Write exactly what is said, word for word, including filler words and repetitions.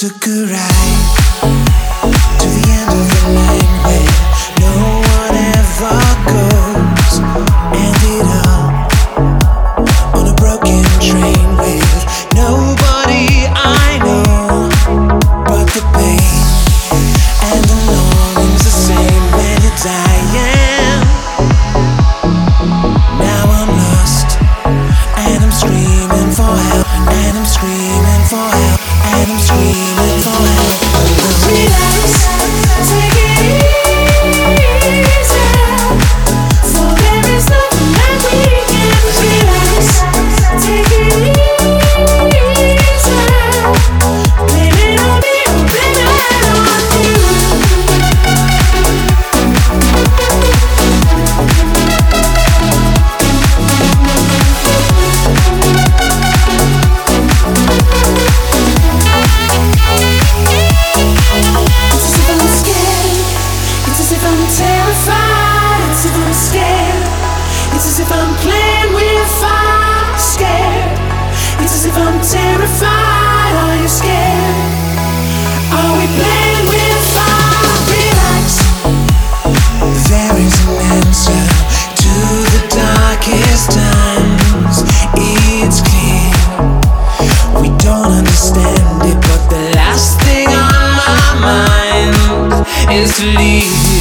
Took a ride to the end of the line where no one ever goes. Ended up on a broken train with nobody I know. But the pain and the longing's the same when you're dying. Now I'm lost and I'm screaming for help, and I'm screaming for help, and I'm screaming for help. Relax, take it easy, for there is nothing that we can. Relax, take it easy, blame it on me or blame it on you. It's as if I'm terrified, it's as if I'm scared. It's as if I'm playing with fire, scared. It's as if I'm terrified, are you scared? Are we playing with fire? Relax. There is an answer to the darkest times. It's clear, we don't understand it, but the last thing on my mind is to leave.